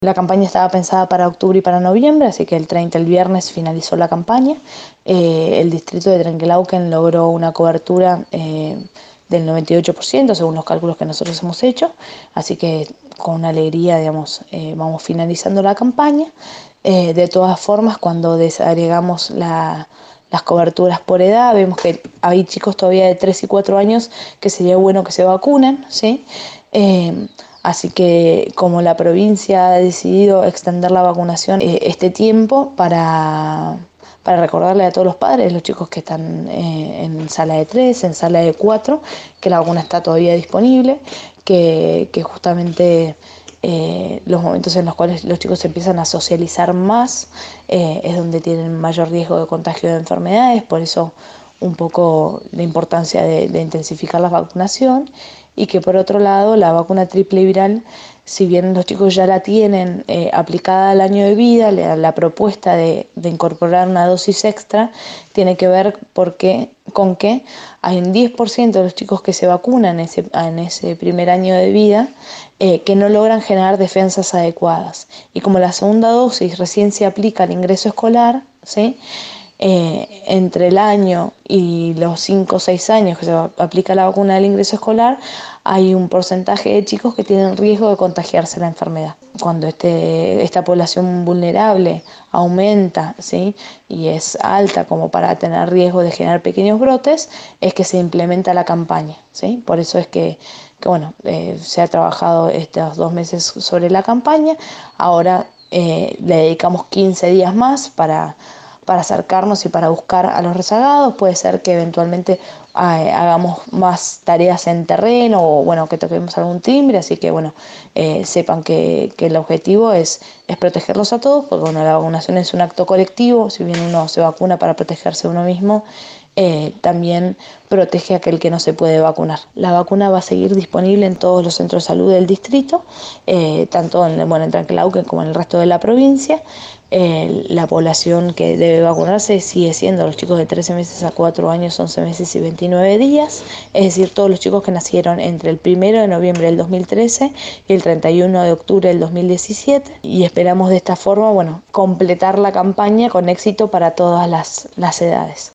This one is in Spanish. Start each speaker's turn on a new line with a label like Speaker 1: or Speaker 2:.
Speaker 1: La campaña estaba pensada para octubre y para noviembre, así que el 30, el viernes, finalizó la campaña. El distrito de Trenquelauquen logró una cobertura del 98%, según los cálculos que nosotros hemos hecho, así que con alegría, digamos, vamos finalizando la campaña. De todas formas, cuando desagregamos las coberturas por edad, vemos que hay chicos todavía de 3 y 4 años que sería bueno que se vacunen, ¿sí? Así que como la provincia ha decidido extender la vacunación este tiempo para recordarle a todos los padres, los chicos que están en sala de 3, en sala de 4, que la vacuna está todavía disponible, que justamente los momentos en los cuales los chicos empiezan a socializar más es donde tienen mayor riesgo de contagio de enfermedades, por eso un poco la importancia de intensificar la vacunación, y que por otro lado la vacuna triple viral, si bien los chicos ya la tienen aplicada al año de vida, la propuesta de incorporar una dosis extra tiene que ver con que hay un 10% de los chicos que se vacunan en ese primer año de vida que no logran generar defensas adecuadas. Y como la segunda dosis recién se aplica al ingreso escolar, ¿sí? Entre el año y los 5 o 6 años que se aplica la vacuna del ingreso escolar, hay un porcentaje de chicos que tienen riesgo de contagiarse la enfermedad. Cuando esta población vulnerable aumenta, ¿sí? Y es alta como para tener riesgo de generar pequeños brotes, es que se implementa la campaña, ¿sí? Por eso es que bueno, se ha trabajado estos 2 meses sobre la campaña. Ahora le dedicamos 15 días más para acercarnos y para buscar a los rezagados. Puede ser que eventualmente hagamos más tareas en terreno o bueno, que toquemos algún timbre, así que bueno, sepan que el objetivo es protegerlos a todos, porque bueno, la vacunación es un acto colectivo, si bien uno se vacuna para protegerse uno mismo, también protege a aquel que no se puede vacunar. La vacuna va a seguir disponible en todos los centros de salud del distrito, tanto en Trenquelauquen como en el resto de la provincia. La población que debe vacunarse sigue siendo los chicos de 13 meses a 4 años, 11 meses y 29 días, es decir, todos los chicos que nacieron entre el 1 de noviembre del 2013 y el 31 de octubre del 2017, y esperamos de esta forma, bueno, completar la campaña con éxito para todas las edades.